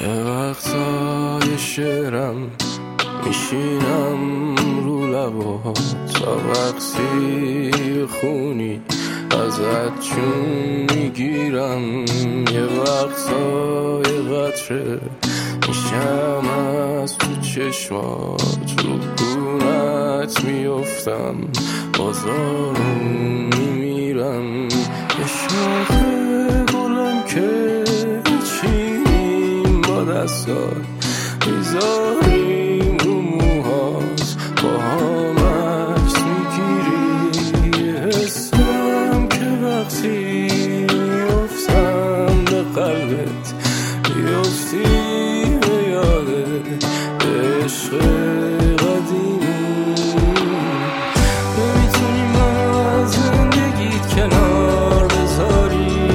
یه وقتای شعرم میشینم رو لبا تا وقتی خونی ازت چون میگیرم. یه وقتای قطره میشم از تو چشمات، رو گونت میفتم بازارون میمیرم. یه شاخ گلم که چینیم با دستات میذاریم رو موهات، با هم عکس میگیری. یه حسم که وقتی میفتم به قلبت میفتی به یادت عشق قدیمی. نمیتونی من از زندگیت کنار بذاری،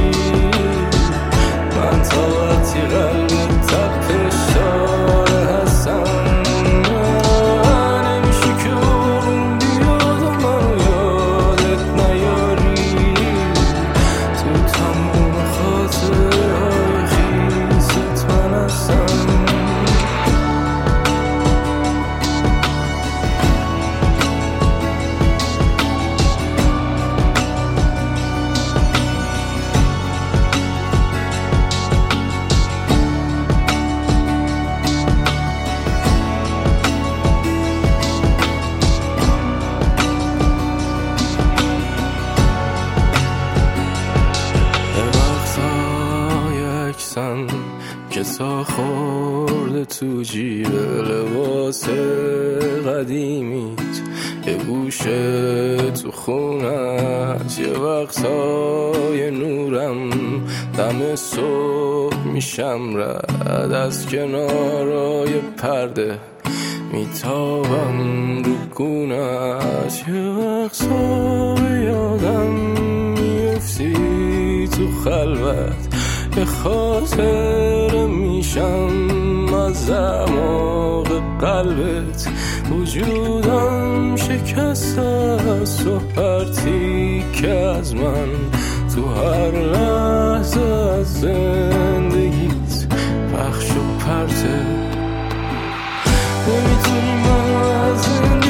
من تا وقتی قلبت تپش داره هستم. نمیشه که اون بیاد و منو یادت نیاری، تو تموم خاطرهای خیست من هستم. که تا خورده تو جیب لباس قدیمیت، یه گوشه تو خونت. یه وقتای نورم دم صبح میشم رد از کنارای پرده میتابم رو گونت. یه وقتای یادم میفتی تو خلوت، به خاطر میشم از اعماق قلبت. وجودم شکسته است و پرتی که از من تو هر لحظه از زندگیت پخش و پرته. نمیتونی من از زندگیت